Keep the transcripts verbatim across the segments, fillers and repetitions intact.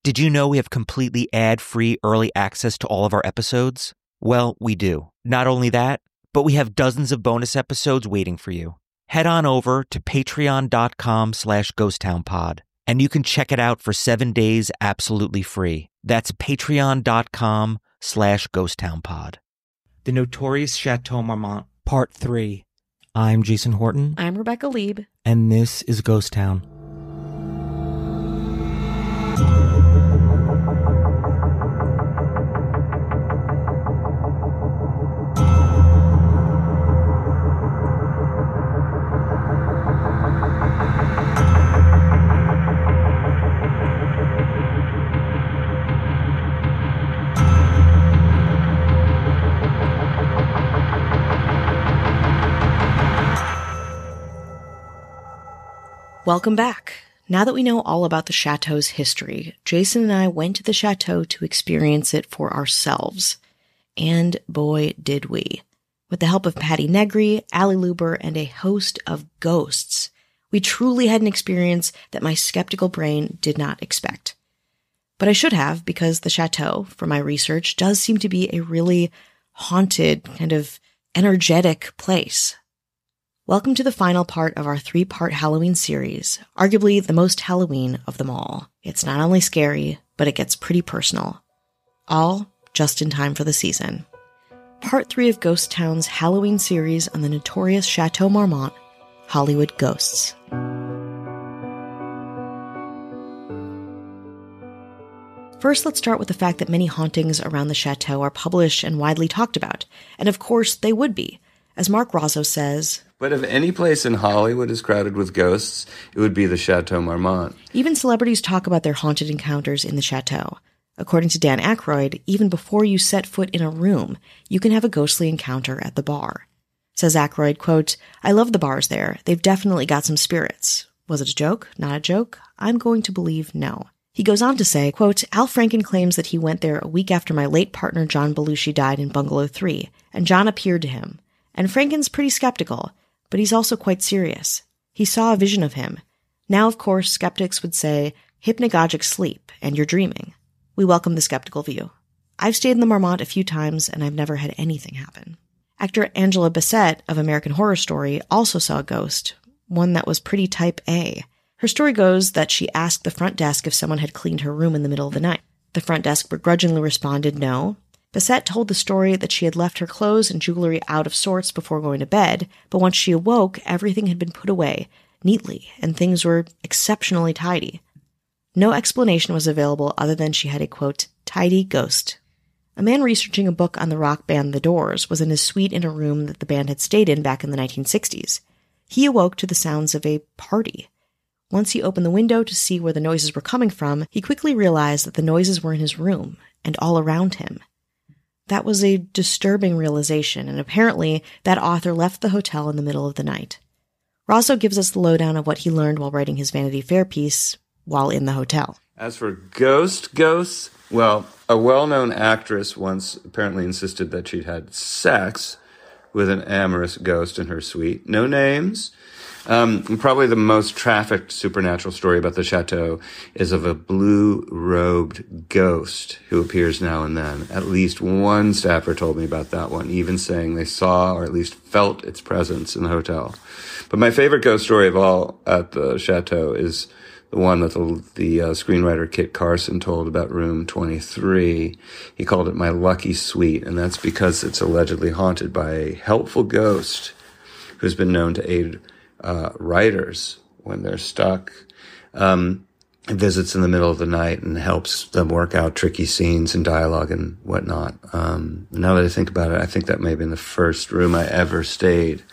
Did you know we have completely ad-free early access to all of our episodes? Well, we do. Not only that, but we have dozens of bonus episodes waiting for you. Head on over to patreon.com slash ghosttownpod, and you can check it out for seven days absolutely free. That's patreon.com slash ghosttownpod. The Notorious Chateau Marmont, Part three. I'm Jason Horton. I'm Rebecca Lieb. And this is Ghost Town. Welcome back. Now that we know all about the chateau's history, Jason and I went to the chateau to experience it for ourselves. And boy, did we. With the help of Patti Negri, Ali Luber, and a host of ghosts, we truly had an experience that my skeptical brain did not expect. But I should have, because the chateau, for my research, does seem to be a really haunted, kind of energetic place. Welcome to the final part of our three-part Halloween series, arguably the most Halloween of them all. It's not only scary, but it gets pretty personal. All just in time for the season. Part three of Ghost Town's Halloween series on the notorious Chateau Marmont, Hollywood Ghosts. First, let's start with the fact that many hauntings around the chateau are published and widely talked about. And of course, they would be. As Mark Rozzo says, but if any place in Hollywood is crowded with ghosts, it would be the Chateau Marmont. Even celebrities talk about their haunted encounters in the chateau. According to Dan Aykroyd, even before you set foot in a room, you can have a ghostly encounter at the bar. Says Aykroyd, quote, "I love the bars there. They've definitely got some spirits. Was it a joke? Not a joke? I'm going to believe no." He goes on to say, quote, "Al Franken claims that he went there a week after my late partner John Belushi died in Bungalow three, and John appeared to him. And Franken's pretty skeptical, but he's also quite serious. He saw a vision of him. Now, of course, skeptics would say, hypnagogic sleep, and you're dreaming. We welcome the skeptical view. I've stayed in the Marmont a few times, and I've never had anything happen." Actor Angela Bassett of American Horror Story also saw a ghost, one that was pretty type A. Her story goes that she asked the front desk if someone had cleaned her room in the middle of the night. The front desk begrudgingly responded no. Bassett told the story that she had left her clothes and jewelry out of sorts before going to bed, but once she awoke, everything had been put away, neatly, and things were exceptionally tidy. No explanation was available other than she had a, quote, tidy ghost. A man researching a book on the rock band The Doors was in his suite in a room that the band had stayed in back in the nineteen sixties. He awoke to the sounds of a party. Once he opened the window to see where the noises were coming from, he quickly realized that the noises were in his room and all around him. That was a disturbing realization, and apparently that author left the hotel in the middle of the night. Rozzo gives us the lowdown of what he learned while writing his Vanity Fair piece while in the hotel. As for ghost ghosts, well, a well-known actress once apparently insisted that she'd had sex with an amorous ghost in her suite. No names. Um, probably the most trafficked supernatural story about the chateau is of a blue-robed ghost who appears now and then. At least one staffer told me about that one, even saying they saw or at least felt its presence in the hotel. But my favorite ghost story of all at the chateau is the one that the, the uh, screenwriter Kit Carson told about room twenty-three. He called it My Lucky Suite, and that's because it's allegedly haunted by a helpful ghost who's been known to aid Uh, writers when they're stuck, um, visits in the middle of the night and helps them work out tricky scenes and dialogue and whatnot. Um, now that I think about it, I think that may have been the first room I ever stayed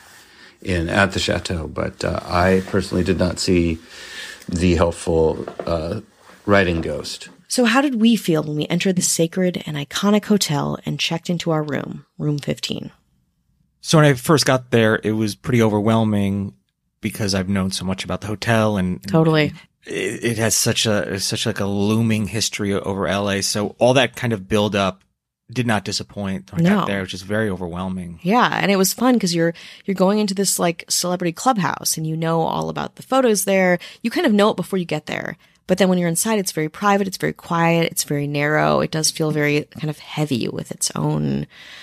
in at the chateau, but uh, I personally did not see the helpful uh, writing ghost. So how did we feel when we entered the sacred and iconic hotel and checked into our room, room fifteen? So when I first got there, it was pretty overwhelming because I've known so much about the hotel, and totally it, it has such a such like a looming history over L A. So all that kind of build up did not disappoint when I no. got there, which is very overwhelming. Yeah, and it was fun because you're you're going into this like celebrity clubhouse, and you know all about the photos there. You kind of know it before you get there, But then when you're inside, it's very private, it's very quiet, it's very narrow. It does feel very kind of heavy with its own,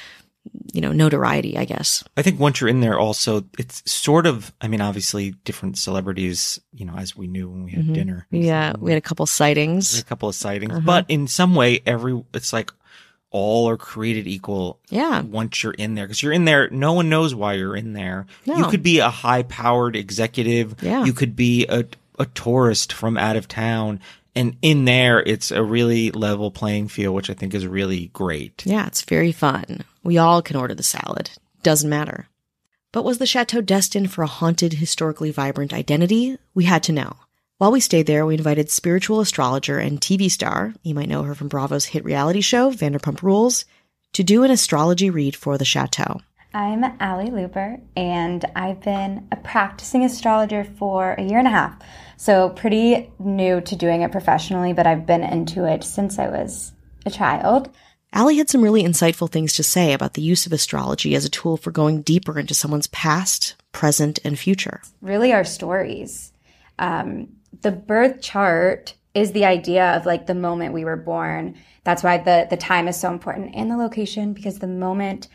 you know, notoriety, I guess. I think once you're in there also, it's sort of, I mean, obviously different celebrities, you know, as we knew when we had Mm-hmm. dinner. Yeah, So, we had a couple sightings. a couple of sightings, Uh-huh. but in some way, every, it's like all are created equal. Yeah. Once you're in there, because you're in there, no one knows why you're in there. No. You could be a high powered executive. Yeah. You could be a, a tourist from out of town. And in there, it's a really level playing field, which I think is really great. Yeah, it's very fun. We all can order the salad. Doesn't matter. But was the chateau destined for a haunted, historically vibrant identity? We had to know. While we stayed there, we invited spiritual astrologer and T V star, you might know her from Bravo's hit reality show, Vanderpump Rules, to do an astrology read for the chateau. I'm Allie Luber, and I've been a practicing astrologer for a year and a half. So pretty new to doing it professionally, but I've been into it since I was a child. Allie had some really insightful things to say about the use of astrology as a tool for going deeper into someone's past, present, and future. Really our stories. Um, the birth chart is the idea of like the moment we were born. That's why the, the time is so important, and the location, because the moment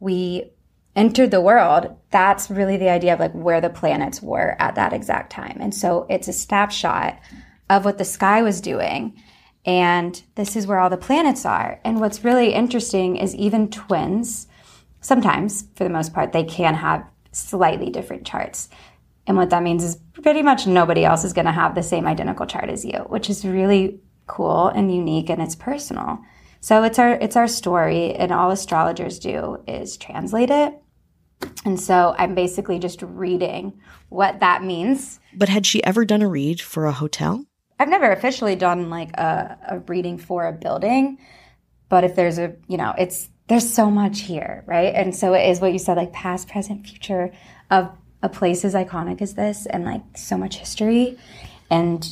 we entered the world, that's really the idea of like where the planets were at that exact time. And so it's a snapshot of what the sky was doing. And this is where all the planets are. And what's really interesting is even twins, sometimes, for the most part, they can have slightly different charts. And what that means is pretty much nobody else is going to have the same identical chart as you, which is really cool and unique, and it's personal. So it's our it's our story, and all astrologers do is translate it. And so I'm basically just reading what that means. But had she ever done a read for a hotel? I've never officially done like a, a reading for a building, but if there's a, you know, it's, there's so much here, right? And so it is what you said, like past, present, future of a place as iconic as this, and like so much history. And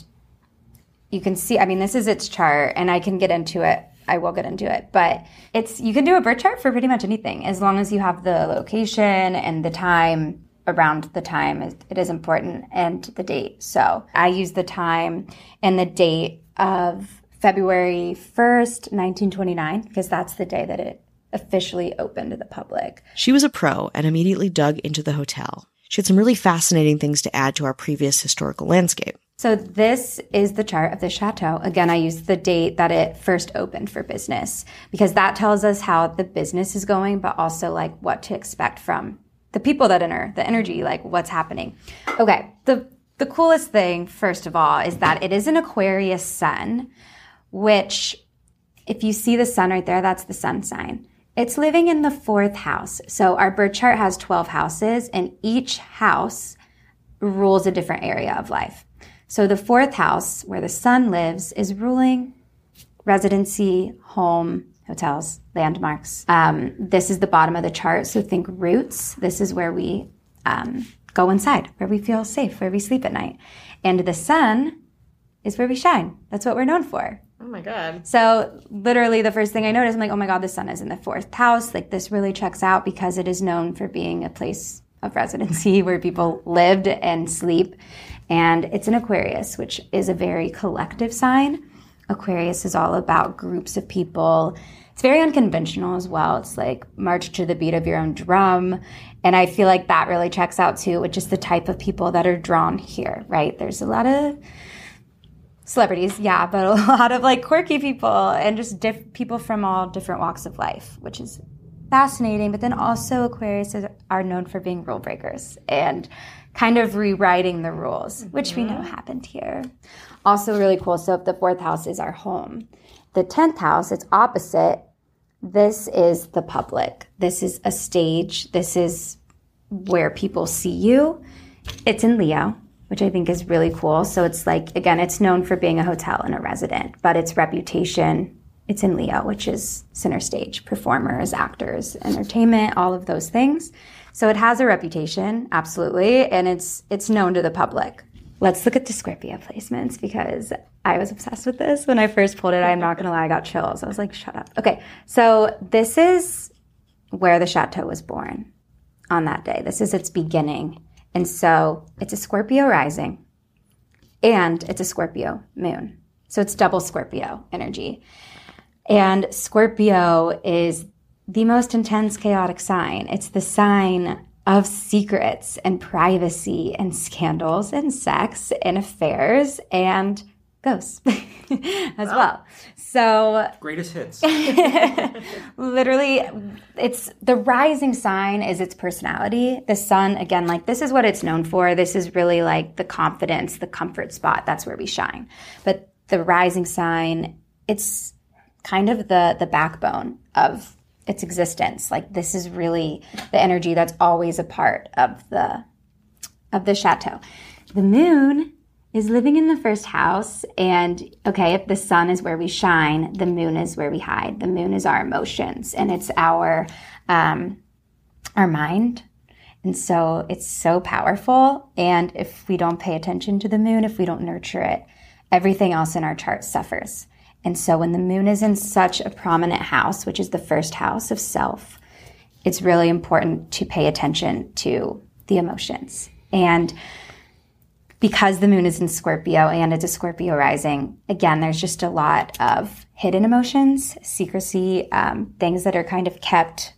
you can see, I mean, this is its chart, and I can get into it. I will get into it, but it's, you can do a birth chart for pretty much anything as long as you have the location and the time. Around the time, it is important, and the date. So I use the time and the date of February first, nineteen twenty-nine, because that's the day that it officially opened to the public. She was a pro and immediately dug into the hotel. She had some really fascinating things to add to our previous historical landscape. So this is the chart of the chateau. Again, I use the date that it first opened for business, because that tells us how the business is going, but also like what to expect from the people that enter, the energy, like what's happening. Okay, the the coolest thing, first of all, is that it is an Aquarius sun, which if you see the sun right there, that's the sun sign. It's living in the fourth house. So our birth chart has twelve houses, and each house rules a different area of life. So the fourth house, where the sun lives, is ruling residency, home, hotels, landmarks. Um, this is the bottom of the chart, so think roots. This is where we um, go inside, where we feel safe, where we sleep at night. And the sun is where we shine. That's what we're known for. Oh my God. So literally the first thing I noticed, I'm like, oh my God, the sun is in the fourth house. Like this really checks out, because it is known for being a place of residency where people lived and sleep. And it's an Aquarius, which is a very collective sign. Aquarius is all about groups of people. It's very unconventional as well. It's like march to the beat of your own drum. And I feel like that really checks out too, with just the type of people that are drawn here, right? There's a lot of celebrities, yeah, but a lot of like quirky people and just diff- people from all different walks of life, which is fascinating. But then also Aquarius are known for being rule breakers and kind of rewriting the rules, which we know happened here. Also really cool. So if the fourth house is our home, the tenth house, it's opposite. This is the public. This is a stage. This is where people see you. It's in Leo, which I think is really cool. So it's like, again, it's known for being a hotel and a resident, but its reputation, it's in Leo, which is center stage, performers, actors, entertainment, all of those things. So it has a reputation, absolutely, and it's it's known to the public. Let's look at the Scorpio placements, because I was obsessed with this when I first pulled it. I'm not going to lie, I got chills. I was like, shut up. Okay, so this is where the chateau was born on that day. This is its beginning. And so it's a Scorpio rising. and it's a Scorpio moon. So it's double Scorpio energy. And Scorpio is the most intense, chaotic sign. It's the sign of secrets and privacy and scandals and sex and affairs and ghosts as wow. well. So greatest hits. Literally, it's the rising sign is its personality. The sun, again, like this is what it's known for. This is really like the confidence, the comfort spot. That's where we shine. But the rising sign, it's kind of the the backbone of its existence. Like this is really the energy that's always a part of the of the chateau. The moon is living in the first house, and okay, if the sun is where we shine, the moon is where we hide. The moon is our emotions, and it's our um, our mind. And so it's so powerful. And if we don't pay attention to the moon, if we don't nurture it, everything else in our chart suffers. And so when the moon is in such a prominent house, which is the first house of self, it's really important to pay attention to the emotions. And because the moon is in Scorpio and it's a Scorpio rising, again, there's just a lot of hidden emotions, secrecy, um, things that are kind of kept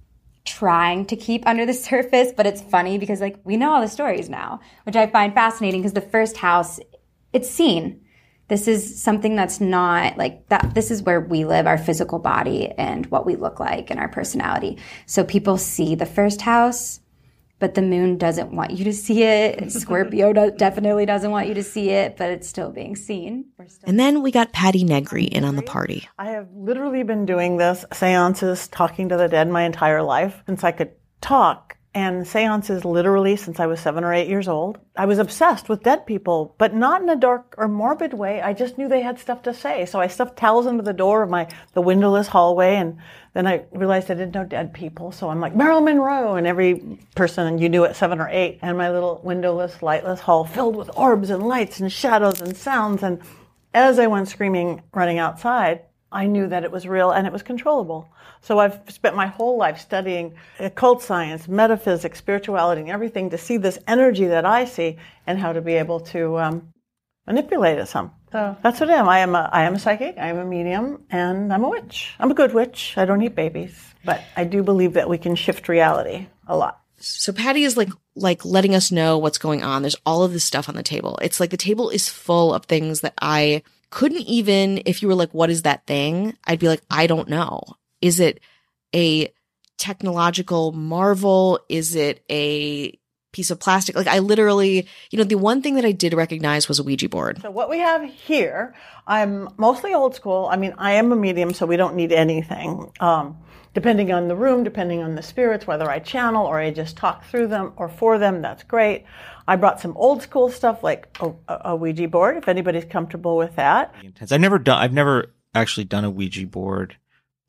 trying to keep under the surface. But it's funny because like we know all the stories now, which I find fascinating because the first house, it's seen. This is something that's not like that. This is where we live, our physical body and what we look like and our personality. So people see the first house, but the moon doesn't want you to see it. Scorpio do- definitely doesn't want you to see it, but it's still being seen. Still- and then we got Patty Negri in on the party. I have literally been doing this, seances, talking to the dead my entire life since I could talk. And seances literally since I was seven or eight years old. I was obsessed with dead people, but not in a dark or morbid way. I just knew they had stuff to say. So I stuffed towels into the door of my the windowless hallway, and then I realized I didn't know dead people. So I'm like, Marilyn Monroe, and every person you knew at seven or eight. And my little windowless, lightless hall filled with orbs and lights and shadows and sounds. And as I went screaming, running outside, I knew that it was real and it was controllable. So I've spent my whole life studying occult science, metaphysics, spirituality, and everything to see this energy that I see and how to be able to um, manipulate it some. So that's what I am. I am a, I am a psychic, I am a medium, and I'm a witch. I'm a good witch. I don't eat babies. But I do believe that we can shift reality a lot. So Patty is like like letting us know what's going on. There's all of this stuff on the table. It's like the table is full of things that I couldn't even, if you were like, what is that thing? I'd be like, I don't know. Is it a technological marvel? Is it a piece of plastic? Like I literally, you know, the one thing that I did recognize was a Ouija board. So what we have here, I'm mostly old school. I mean, I am a medium, so we don't need anything. Um, depending on the room, depending on the spirits, whether I channel or I just talk through them or for them, that's great. I brought some old school stuff like a, a Ouija board, if anybody's comfortable with that. I've never done, I've never actually done a Ouija board.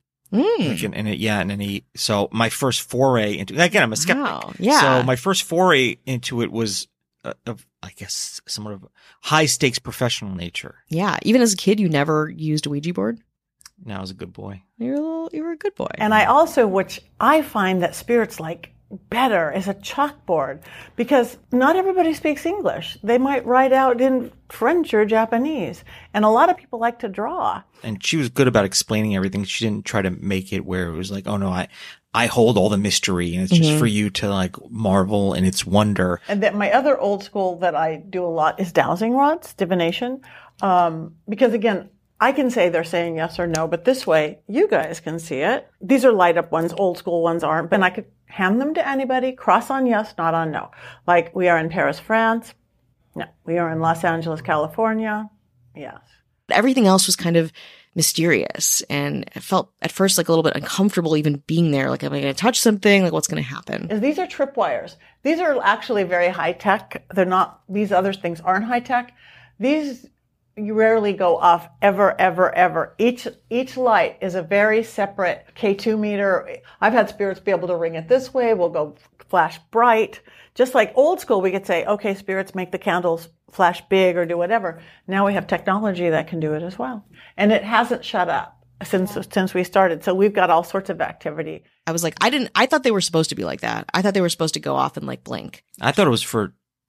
Mm. And it, yeah, and any, so my first foray into, again, I'm a skeptic. Wow, yeah. So my first foray into it was, uh, of, I guess, somewhat of high stakes professional nature. Yeah. Even as a kid, you never used a Ouija board? No, I was a good boy. You're a little, you were a good boy. And I also, which I find that spirits like better, is a chalkboard, because not everybody speaks English. They might write out in French or Japanese, and a lot of people like to draw. And she was good about explaining everything. She didn't try to make it where it was like, oh no, I, I hold all the mystery, and it's just Mm-hmm. for you to like marvel in its wonder. And then my other old school that I do a lot is dowsing rods, divination, um, because again, I can say they're saying yes or no, but this way, you guys can see it. These are light up ones, old school ones aren't, but I could hand them to anybody, cross on yes, not on no. Like we are in Paris, France. No. We are in Los Angeles, California. Yes. Everything else was kind of mysterious, and it felt at first like a little bit uncomfortable even being there. Like, am I going to touch something? Like, what's going to happen? These are tripwires. These are actually very high tech. They're not, these other things aren't high tech. These you rarely go off ever, ever, ever. Each, each light is a very separate K two meter. I've had spirits be able to ring it this way. We'll go flash bright. Just like old school, we could say, okay, spirits make the candles flash big or do whatever. Now we have technology that can do it as well. And it hasn't shut up since, since we started. So we've got all sorts of activity. I was like, I didn't, I thought they were supposed to be like that. I thought they were supposed to go off and like blink. I thought it was for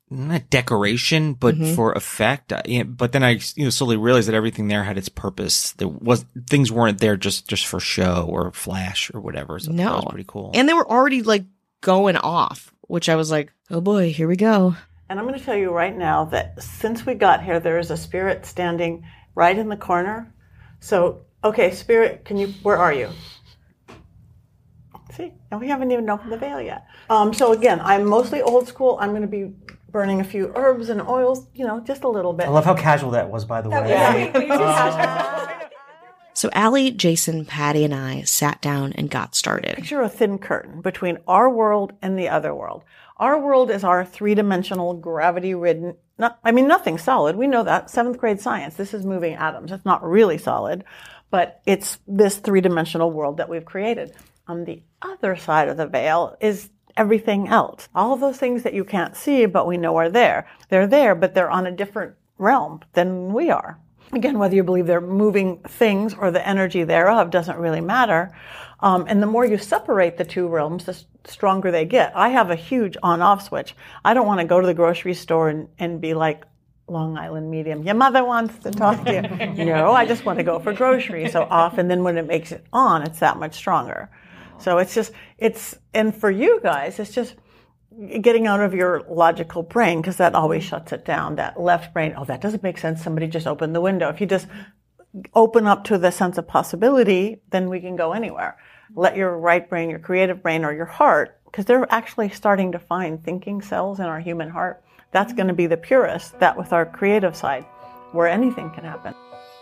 not decoration, but Mhm. for effect. I- you know, But then I, you know, slowly realized that everything there had its purpose. There was things weren't there just just for show or flash or whatever. So No. that was pretty cool. And they were already like going off, which I was like, oh boy, here we go. And I'm going to tell you right now that since we got here, there is a spirit standing right in the corner. So, okay, spirit, can you, where are you? See, and we haven't even opened the veil yet. Um, so again, I'm mostly old school. I'm going to be burning a few herbs and oils, you know, just a little bit. I love how casual that was, by the way. So Allie, Jason, Patty, and I sat down and got started. Picture a thin curtain between our world and the other world. Our world is our three-dimensional, gravity-ridden, not, I mean, nothing solid. We know that. Seventh grade science. This is moving atoms. It's not really solid, but it's this three-dimensional world that we've created. On the other side of the veil is everything else. All of those things that you can't see, but we know are there. They're there, but they're on a different realm than we are. Again, whether you believe they're moving things or the energy thereof doesn't really matter. Um, and the more you separate the two realms, the stronger they get. I have a huge on-off switch. I don't want to go to the grocery store and, and be like Long Island medium. Your mother wants to talk to you. No, I just want to go for groceries. So off, and then when it makes it on, it's that much stronger. So it's just, it's, and for you guys, it's just getting out of your logical brain, because that always shuts it down. That left brain, oh, that doesn't make sense. Somebody just opened the window. If you just open up to the sense of possibility, then we can go anywhere. Let your right brain, your creative brain, or your heart, because they're actually starting to find thinking cells in our human heart. That's going to be the purest, that with our creative side, where anything can happen.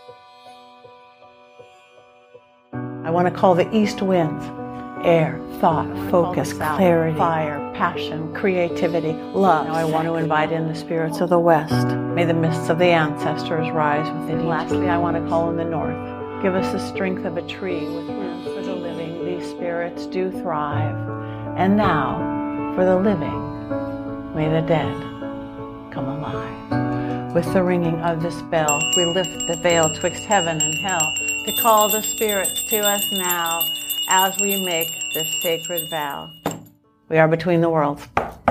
I want to call the east winds. Air, thought, focus, clarity, fire, passion, creativity, love. Now I want to invite in the spirits of the west. May the mists of the ancestors rise within each. Lastly, I want to call in the north. Give us the strength of a tree with roots for the living. These spirits do thrive. And now, for the living, may the dead come alive. With the ringing of this bell, we lift the veil twixt heaven and hell to call the spirits to us now, as we make this sacred vow. We are between the worlds.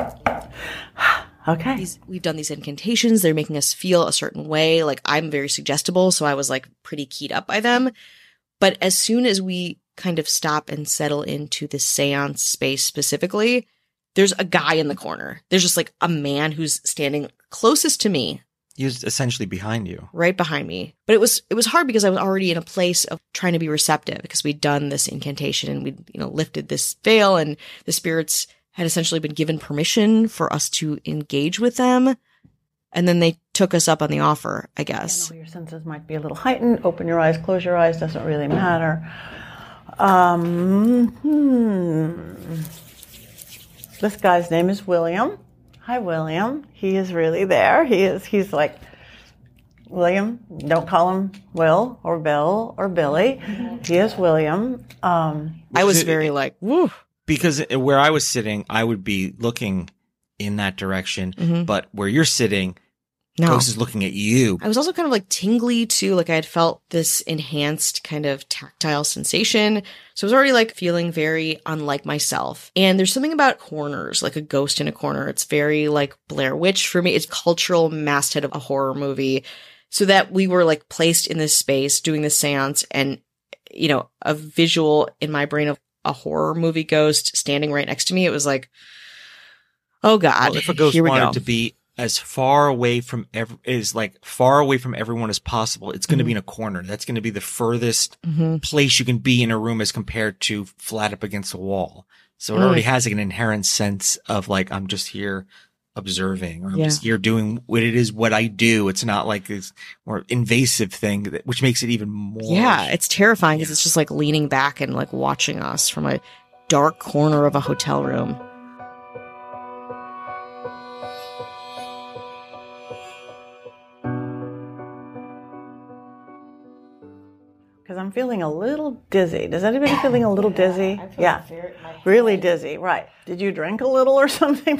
Okay. These, we've done these incantations. They're making us feel a certain way. Like, I'm very suggestible, so I was like pretty keyed up by them. But as soon as we kind of stop and settle into the seance space specifically, there's a guy in the corner. There's just like a man who's standing closest to me. He was essentially behind you. Right behind me. But it was it was hard because I was already in a place of trying to be receptive, because we'd done this incantation and we'd, you know, lifted this veil, and the spirits had essentially been given permission for us to engage with them. And then they took us up on the offer, I guess. You know, your senses might be a little heightened. Open your eyes, close your eyes, doesn't really matter. Um, hmm. This guy's name is William. Hi, William. He is really there. He is, he's like, William, don't call him Will or Bill or Billy. He is William. Um, I was very like, woo. Because where I was sitting, I would be looking in that direction, Mm-hmm. but where you're sitting, No. Ghost is looking at you. I was also kind of like tingly too. Like, I had felt this enhanced kind of tactile sensation. So I was already like feeling very unlike myself. And there's something about corners, like a ghost in a corner. It's very like Blair Witch for me. It's cultural masthead of a horror movie. So that we were like placed in this space doing this seance, and, you know, a visual in my brain of a horror movie ghost standing right next to me. It was like, oh God, Well, if a ghost here we wanted go. to be as far away from ev- is like far away from everyone as possible, it's going to Mm-hmm. be in a corner. That's going to be the furthest Mhm. place you can be in a room as compared to flat up against a wall. So it Mm. already has like an inherent sense of like, I'm just here observing, or I'm Yeah. just here doing what it is, what I do. It's not like this more invasive thing, that, which makes it even more. Yeah, it's terrifying because it's just like leaning back and like watching us from a dark corner of a hotel room. Because I'm feeling a little dizzy. Does anybody feeling a little dizzy? Yeah, really dizzy. Right. Did you drink a little or something?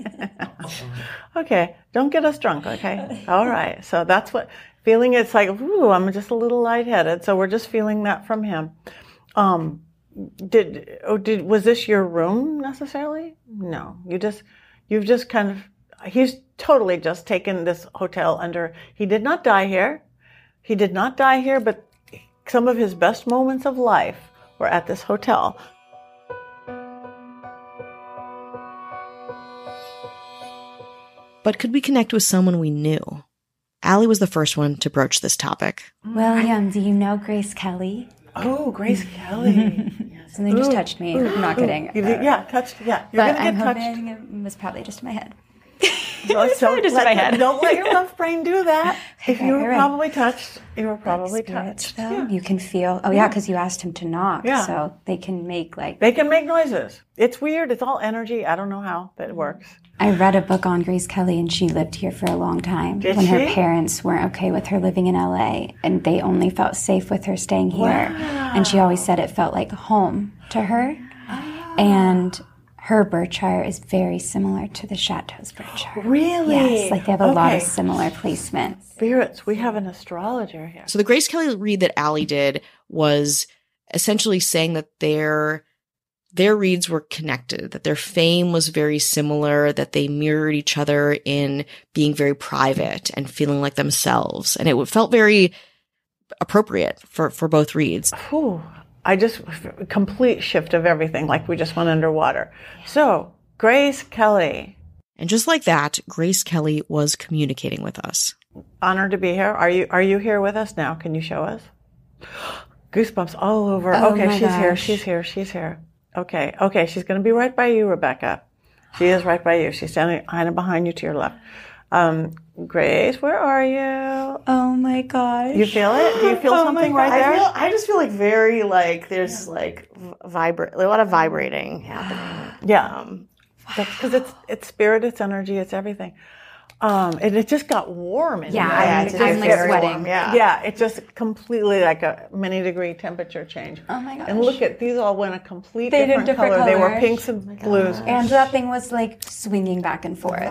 Okay, don't get us drunk. Okay. All right. So that's what feeling. It's like, ooh, I'm just a little lightheaded. So we're just feeling that from him. Um, did oh did was this your room necessarily? No. You just you've just kind of he's totally just taken this hotel under. He did not die here. He did not die here, but some of his best moments of life were at this hotel. But could we connect with someone we knew? Allie was the first one to broach this topic. William, do you know Grace Kelly? Oh, Grace Kelly. Something just touched me. I'm not kidding. You did, yeah, touched. Yeah, you're But gonna I'm get touched. hoping it was probably just in my head. No, was so probably just in let- my head. Don't let your left brain do that. If Okay, you were all right. probably touched, you were probably Spirits, touched. though, Yeah. you can feel. Oh, yeah, because you asked him to knock. Yeah. So they can make like. They can make noises. It's weird. It's all energy. I don't know how, but it works. I read a book on Grace Kelly, and she lived here for a long time. Did when her she? parents weren't okay with her living in L A, and they only felt safe with her staying here. And she always said it felt like home to her. And her birth chart is very similar to the Chateau's birth chart. Really? Yes, like they have a lot of Okay. similar placements. Spirits. We have an astrologer here. So the Grace Kelly read that Allie did was essentially saying that their their reads were connected, that their fame was very similar, that they mirrored each other in being very private and feeling like themselves. And it felt very appropriate for, for both reads. Whew. I just, complete shift of everything, like we just went underwater. So, Grace Kelly. And just like that, Grace Kelly was communicating with us. Honored to be here. Are you Are you here with us now? Can you show us? Goosebumps all over. Oh okay, my she's here. gosh. She's here. She's here. Okay. Okay, she's going to be right by you, Rebecca. She is right by you. She's standing kind of behind you to your left. Um, Grace, where are you? Oh my gosh. You feel it? Do you feel Oh something my right God. there? I feel, I just feel like very like there's like vibrate a lot of vibrating happening. Yeah. Um, Because it's it's spirit, it's energy, it's everything. Um, and it just got warm. In Yeah, here. I'm- It just I'm, like, gets sweating. warm. Yeah. Yeah, it's just completely like a many degree temperature change. Oh my gosh. And look at these all went a complete They did different, different color. They were colors. pinks and blues. And that thing was like swinging back and forth.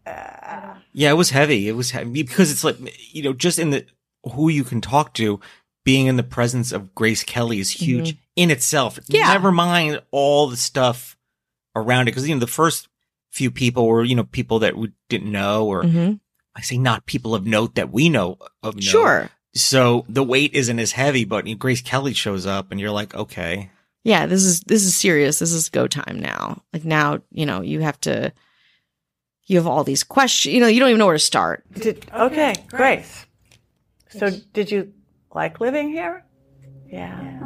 Yeah, it was heavy. It was heavy because it's like, you know, just in the who you can talk to, being in the presence of Grace Kelly is huge in itself. Yeah. Never mind all the stuff around it. Because, you know, the first few people were, you know, people that we didn't know, or Mm-hmm. I say not people of note that we know of note. Sure. So the weight isn't as heavy, but Grace Kelly shows up and you're like, okay. Yeah, this is this is serious. This is go time now. Like now, you know, you have to you have all these questions. You know, you don't even know where to start. Did, okay, Grace. So did you like living here? Yeah.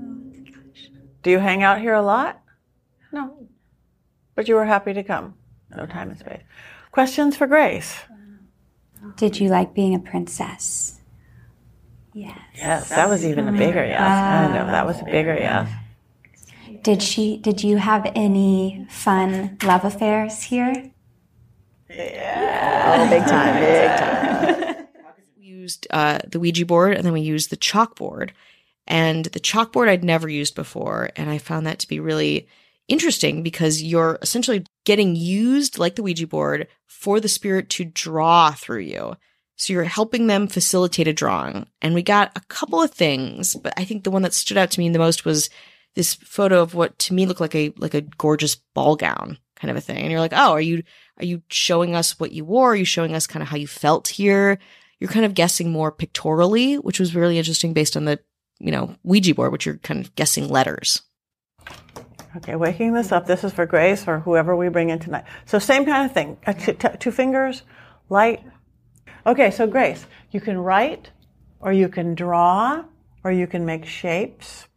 Do you hang out here a lot? No. But you were happy to come. No time and space. Questions for Grace? Did you like being a princess? Yes. Yes, that was even a bigger yes. I know, that was a bigger yes. Did she? Did you have any fun love affairs here? oh, big time, big time. We used uh, the Ouija board and then we used the chalkboard. And the chalkboard I'd never used before. And I found that to be really interesting because you're essentially getting used like the Ouija board for the spirit to draw through you. So you're helping them facilitate a drawing. And we got a couple of things, but I think the one that stood out to me the most was this photo of what to me looked like a like a gorgeous ball gown kind of a thing. And you're like, oh, are you are you showing us what you wore? Are you showing us kind of how you felt here? You're kind of guessing more pictorially, which was really interesting based on the, you know, Ouija board, which you're kind of guessing letters. Okay, waking this up. This is for Grace or whoever we bring in tonight. So same kind of thing. Uh, t- t- two fingers, light. Okay, so Grace, you can write, or you can draw, or you can make shapes.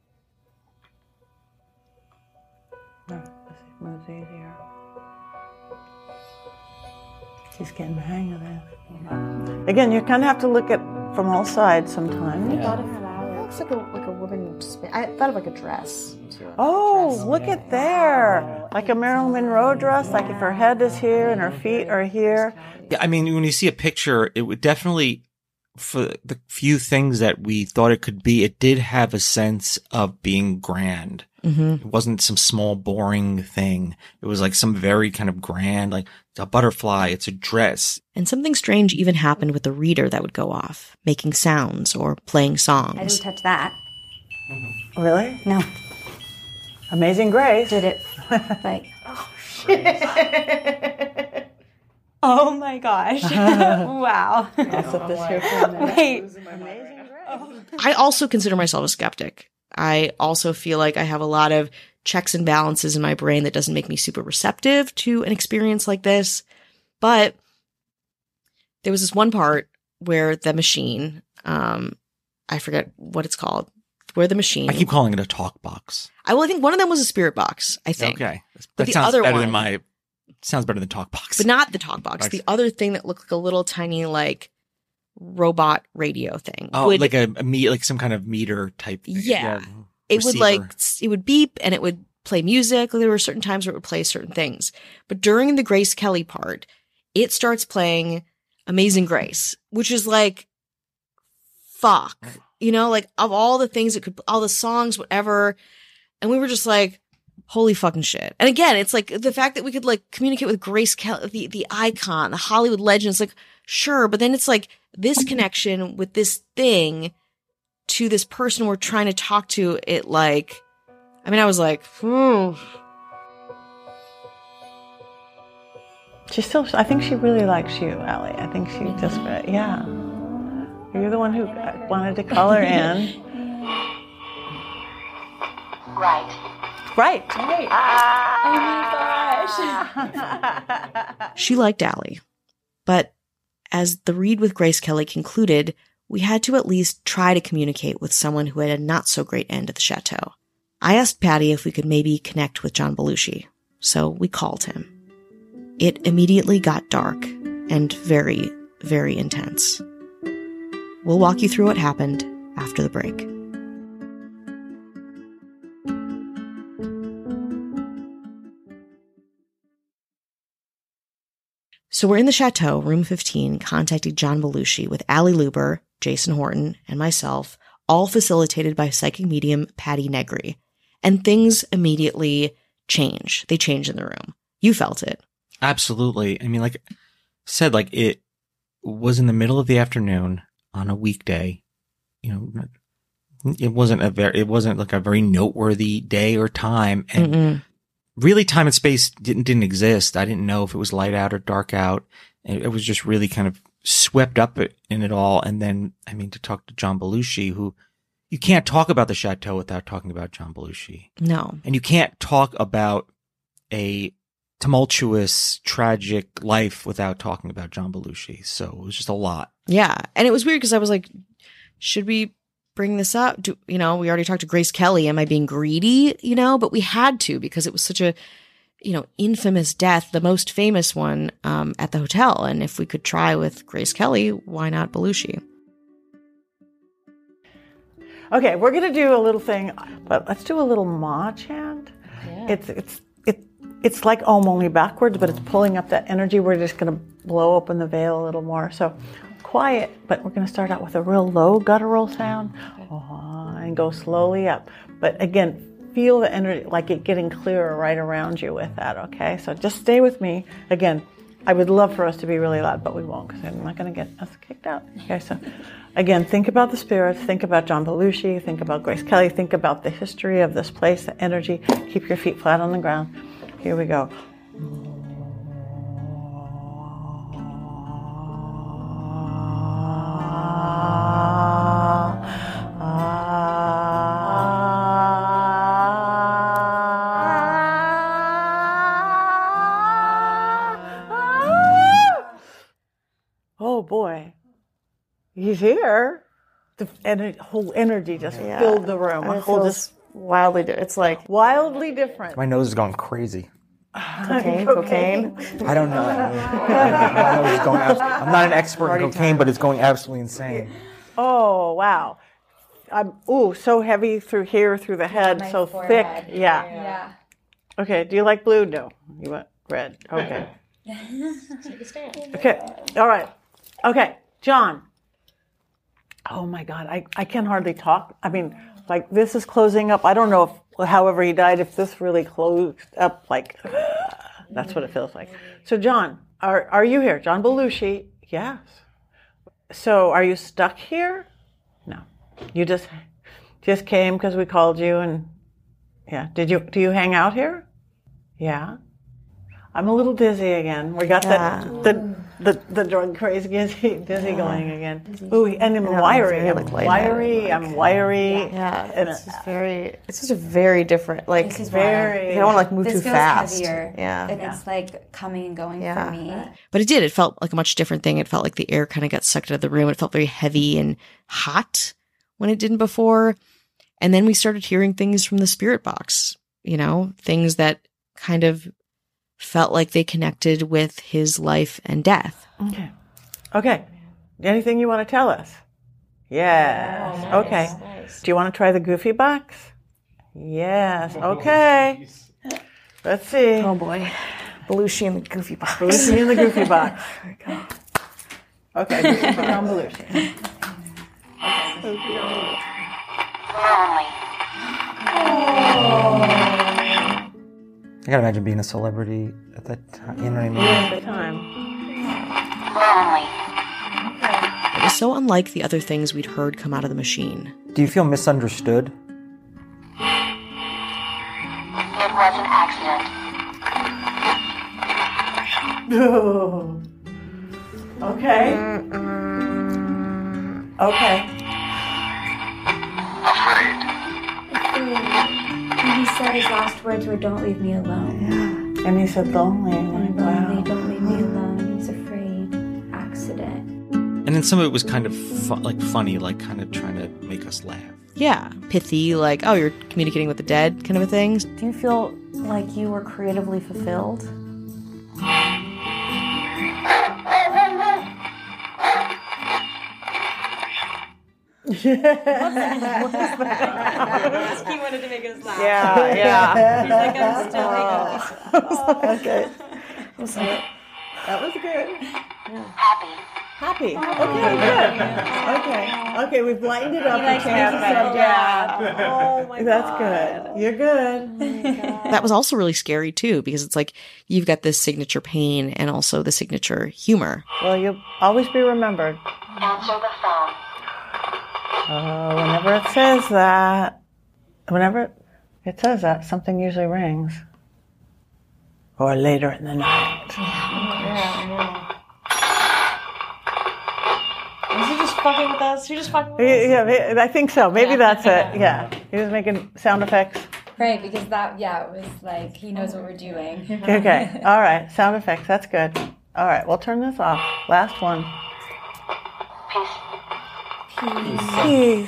No, let's see if it moves easier. She's getting the hang of this. Again, you kind of have to look at from all sides sometimes. It looks like a like a woman. Spin- I thought of like a dress. Too. Oh, look at there. Like a Marilyn Monroe dress, like if her head is here and her feet are here. Yeah, I mean, when you see a picture, it would definitely, for the few things that we thought it could be, it did have a sense of being grand. Mm-hmm. It wasn't some small, boring thing. It was like some very kind of grand, like a butterfly, it's a dress. And something strange even happened with the reader that would go off, making sounds or playing I songs. didn't touch that. Really? No. Amazing Grace. Did it? Like Oh my gosh. Wow. I'll set this here for a minute. Wait. I also consider myself a skeptic. I also feel like I have a lot of checks and balances in my brain that doesn't make me super receptive to an experience like this. But there was this one part where the machine, um, I forget what it's called, where the machine. I keep calling it a talk box. I, well, I think one of them was a spirit box, I think. Okay. But That the sounds other better one, than my, sounds better than talk box. but not the talk box. The other thing that looked like a little tiny, like, robot radio thing. Oh, would, like a, a me, like some kind of meter type thing. Yeah. It would receiver. like, it would beep and it would play music. There were certain times where it would play certain things. But during the Grace Kelly part, it starts playing Amazing Grace, which is like, fuck, you know, like of all the things it could, all the songs, whatever. And we were just like, holy fucking shit. And again, it's like the fact that we could like communicate with Grace Kelly, the, the icon, the Hollywood legend. It's like, sure. But then it's like this connection with this thing to this person we're trying to talk to. It like, I mean, I was like, hmm. She still, I think she really likes you, Allie. I think she just, yeah. You're the one who wanted to call her in. Right. Right. Right. Oh my gosh. She liked Allie. But as the read with Grace Kelly concluded, we had to at least try to communicate with someone who had a not so great end at the chateau. I asked Patty if we could maybe connect with John Belushi, so we called him. It immediately got dark and very, very intense. We'll walk you through what happened after the break. So we're in the chateau, room fifteen, contacting John Belushi with Allie Luber, Jason Horton, and myself, all facilitated by psychic medium Patty Negri. And things immediately change. They change in the room. You felt it. Absolutely. I mean, like I said, like it was in the middle of the afternoon on a weekday. You know, it wasn't a very, it wasn't like a very noteworthy day or time. And Mm-mm. really time and space didn't, didn't exist. I didn't know if it was light out or dark out. It, it was just really kind of swept up in it all. And then, I mean, to talk to John Belushi, who you can't talk about the chateau without talking about John Belushi. No. And you can't talk about a tumultuous, tragic life without talking about John Belushi. So it was just a lot. Yeah. And it was weird because I was like, should we bring this up? Do, you know, we already talked to Grace Kelly. Am I being greedy? You know, but we had to because it was such a, you know, infamous death, the most famous one um, at the hotel. And if we could try with Grace Kelly, why not Belushi? Okay, we're gonna do a little thing, but let's do a little ma chant. Yeah. It's it's it it's like Om, only backwards, but it's pulling up that energy. We're just gonna blow open the veil a little more. So quiet, but we're gonna start out with a real low guttural sound, oh, and go slowly up. But again, feel the energy, like it getting clearer right around you with that. Okay, so just stay with me. Again, I would love for us to be really loud, but we won't because I'm not gonna get us kicked out. Okay, so. Again, think about the spirits, think about John Belushi, think about Grace Kelly, think about the history of this place, the energy. Keep your feet flat on the ground. Here we go. Oh boy. He's here. The ener- whole energy just Yeah. filled the room. And it Whole feels just wildly, di- it's like wildly different. My nose is going crazy. cocaine, cocaine. I don't know. My nose is going abs- I'm not an expert in cocaine, but it's going absolutely insane. Oh, wow. I'm, ooh, so heavy through here, through the head, my so forehead. thick. Yeah. Yeah. Okay, do you like blue? No. You want red. Okay. Okay, all right. Okay, John. Oh my God, I, I can hardly talk. I mean, like this is closing up. I don't know if, however he died, if this really closed up, like, that's what it feels like. So John, are are you here? John Belushi, yes. So are you stuck here? No. You just just came because we called you and, yeah. Did you, do you hang out here? Yeah. I'm a little dizzy again. We got Yeah. that, the the the drug craze dizzy, dizzy yeah. going again. Ooh, and I'm wiry. I'm wiry. I'm wiry. Yeah, and it's just very. It's just a very different. Like this is very. I don't want to like move this too feels fast. Heavier, yeah, and yeah. it's like coming and going yeah. for me. But it did. It felt like a much different thing. It felt like the air kind of got sucked out of the room. It felt very heavy and hot when it didn't before. And then we started hearing things from the spirit box, you know, things that kind of felt like they connected with his life and death. Okay. Okay. Anything you want to tell us? Yes. Oh, nice. Okay. Nice. Do you want to try the Goofy box? Yes. Okay. Let's see. Oh boy. Belushi and the Goofy box. Belushi and the Goofy box. There we go. Okay. Belushi on Belushi. Okay. Lonely. I gotta imagine being a celebrity at that time. You know what I mean? At the time. Lonely. It was so unlike the other things we'd heard come out of the machine. Do you feel misunderstood? It was an accident. Oh. Okay. Okay. And he said his last words were, "Don't leave me alone." Yeah. And he said, "Lonely." And Wow. lonely, don't leave me alone. He's afraid. Accident. And then some of it was kind of fu- like funny, like kind of trying to make us laugh. Yeah. Pithy, like, oh, you're communicating with the dead kind of a thing. Do you feel like you were creatively fulfilled? He wanted to make us laugh. Yeah, yeah. He's like, I'm still oh. Okay. That was good. Happy. Happy. Okay, good. Okay. Okay, we've lightened it up and changed the subject. Oh my That's God. good. You're good. That was also really scary too, because it's like you've got this signature pain and also the signature humor. Well, you'll always be remembered. Answer the phone. Oh, whenever it says that, whenever it says that, something usually rings. Or later in the night. Was he just fucking with us? He just fucking with us? Yeah, I think so. Maybe yeah. that's it. Yeah. He was making sound effects. Right, because that, yeah, it was like, he knows what we're doing. Okay. All right. Sound effects. That's good. All right. We'll turn this off. Last one. Peace. Peace.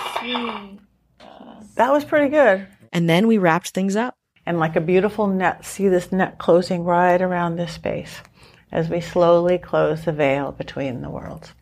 That was pretty good. And then we wrapped things up. And like a beautiful net, see this net closing right around this space as we slowly close the veil between the worlds.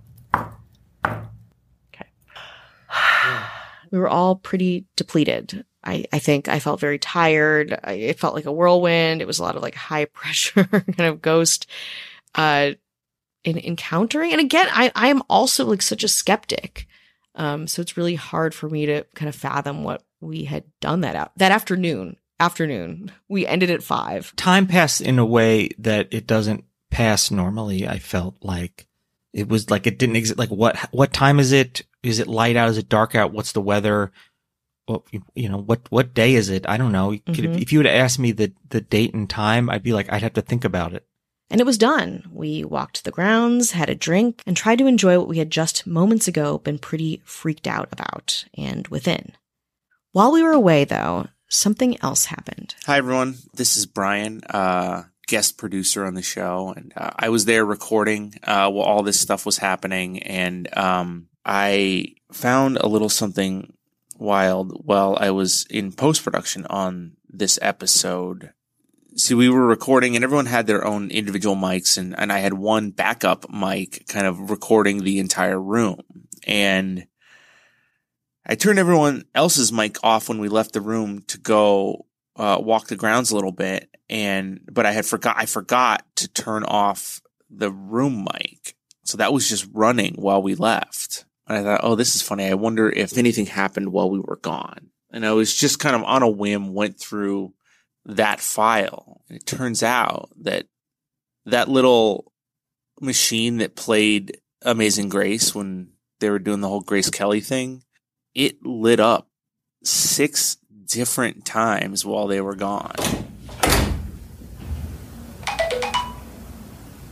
Okay. We were all pretty depleted. I, I think I felt very tired. I, it felt like a whirlwind. It was a lot of like high pressure kind of ghost uh, in encountering. And again, I, I am also like such a skeptic. Um, so it's really hard for me to kind of fathom what we had done that out that afternoon. Afternoon. We ended at five. Time passed in a way that it doesn't pass normally. I felt like it was like it didn't exist. Like what, what time is it? Is it light out? Is it dark out? What's the weather? Well, you know, what, what day is it? I don't know. You could, Mm-hmm. if you would have asked me the, the date and time, I'd be like, I'd have to think about it. And it was done. We walked the grounds, had a drink, and tried to enjoy what we had just moments ago been pretty freaked out about and within. While we were away, though, something else happened. Hi, everyone. This is Brian, uh, guest producer on the show. And uh, I was there recording uh, while all this stuff was happening. And um, I found a little something wild while I was in post-production on this episode. See, we were recording and everyone had their own individual mics. And, and I had one backup mic kind of recording the entire room. And I turned everyone else's mic off when we left the room to go uh, walk the grounds a little bit, and but I had forgot I forgot to turn off the room mic, so that was just running while we left. And I thought, oh, this is funny. I wonder if anything happened while we were gone. And I was just kind of on a whim went through that file, and it turns out that that little machine that played Amazing Grace when they were doing the whole Grace Kelly thing, it lit up six different times while they were gone.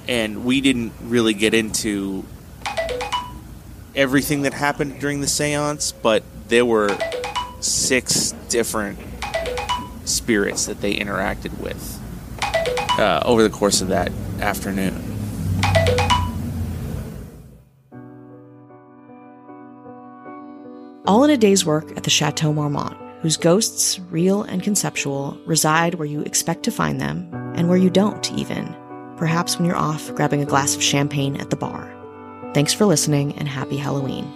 and we didn't really get into everything that happened during the seance, but there were six different spirits that they interacted with uh, over the course of that afternoon. All in a day's work at the Chateau Marmont, whose ghosts, real and conceptual, reside where you expect to find them, and where you don't, even. Perhaps when you're off grabbing a glass of champagne at the bar. Thanks for listening, and happy Halloween.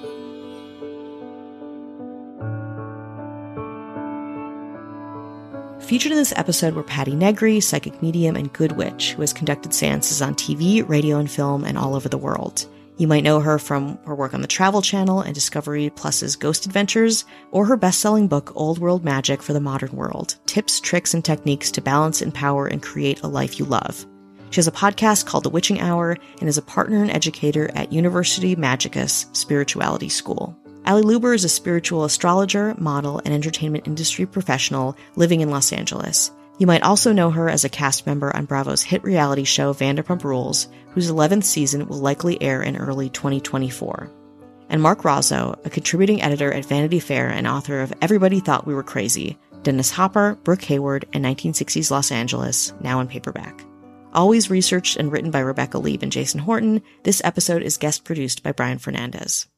Featured in this episode were Patti Negri, psychic medium and good witch, who has conducted seances on T V, radio, and film, and all over the world. You might know her from her work on the Travel Channel and Discovery Plus's Ghost Adventures, or her best-selling book, Old World Magic for the Modern World, Tips, Tricks, and Techniques to Balance, Empower, and Create a Life You Love. She has a podcast called The Witching Hour and is a partner and educator at University Magicus Spirituality School. Ali Luber is a spiritual astrologer, model, and entertainment industry professional living in Los Angeles. You might also know her as a cast member on Bravo's hit reality show Vanderpump Rules, whose eleventh season will likely air in early twenty twenty-four. And Mark Razzo, a contributing editor at Vanity Fair and author of Everybody Thought We Were Crazy, Dennis Hopper, Brooke Hayward, and nineteen sixties Los Angeles, now in paperback. Always researched and written by Rebecca Lieb and Jason Horton, this episode is guest produced by Brian Fernandez.